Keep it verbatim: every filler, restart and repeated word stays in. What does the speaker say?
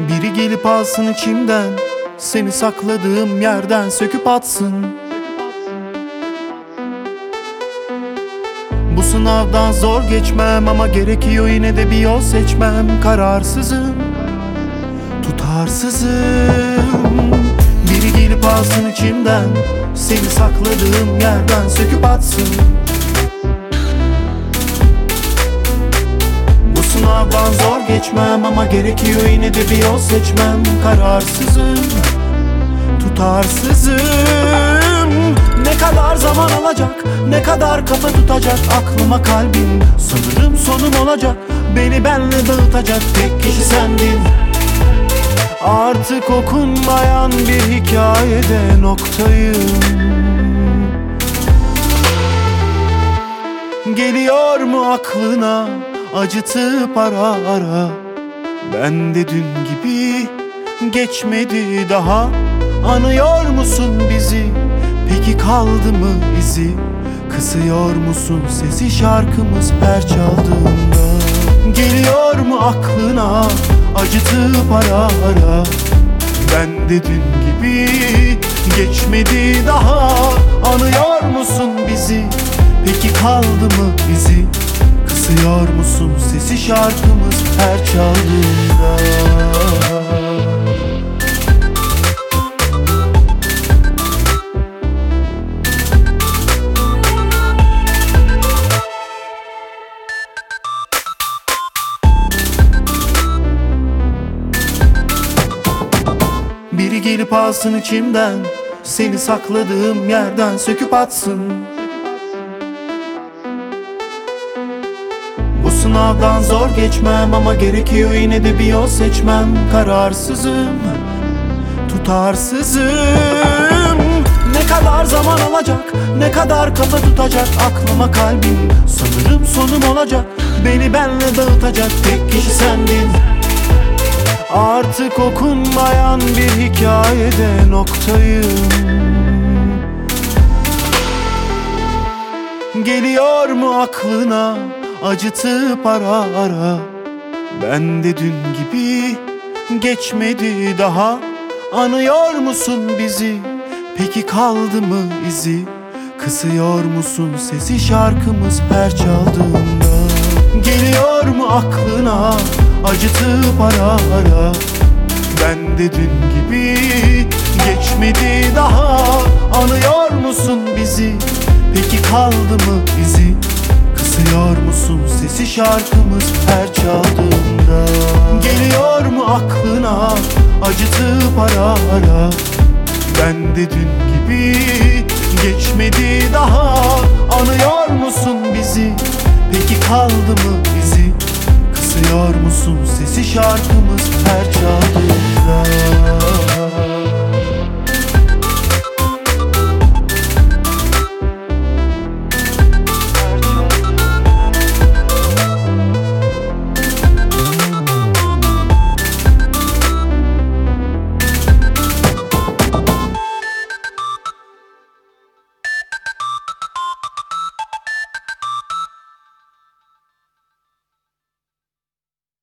Biri gelip alsın içimden, seni sakladığım yerden söküp atsın. Bu sınavdan zor geçmem ama gerekiyor yine de bir yol seçmem. Kararsızım, tutarsızım. Biri gelip alsın içimden, seni sakladığım yerden söküp atsın. Bu sınavdan zor geçmem ama gerekiyor yine de bir yol seçmem. Kararsızım, tutarsızım. Ne kadar zaman alacak, ne kadar kafa tutacak aklıma kalbim. Sanırım sonum olacak, beni benle dağıtacak tek kişi sendin. Artık okunmayan bir hikayede noktayım. Geliyor mu aklına acıtıp ara ara? Ben de dün gibi geçmedi daha. Anıyor musun bizi? Peki kaldı mı izi? Kısıyor musun sesi şarkımız her çaldığında? Geliyor mu aklına acıtıp ara ara? Ben de dün gibi geçmedi daha. Anıyor musun bizi? Peki kaldı mı izi? Kısıyor musun sesi şarkımız her çaldığında? Biri gelip alsın içimden, seni sakladığım yerden söküp atsın. Bu sınavdan zor geçmem ama gerekiyor yine de bir yol seçmem. Kararsızım, tutarsızım. Ne kadar zaman alacak, ne kadar kafa tutacak aklıma kalbim. Sanırım sonum olacak, beni benle dağıtacak tek kişi sendin. Artık okunmayan bir hikayede noktayım. Geliyor mu aklına acıtıp ara ara? Ben de dün gibi geçmedi daha. Anıyor musun bizi? Peki kaldı mı izi? Kısıyor musun sesi şarkımız her çaldığında? Geliyor mu aklına acıtıp ara ara? Ben de dün gibi geçmedi daha. Anıyor musun bizi? Peki kaldı mı izi? Kısıyor musun sesi şarkımız her çaldığında? Geliyor mu aklına acıtıp ara ara? Ben de dün gibi geçmedi daha. Anıyor musun bizi? Peki kaldı mı izi? Kısıyor musun sesi şarkımız her çaldığında?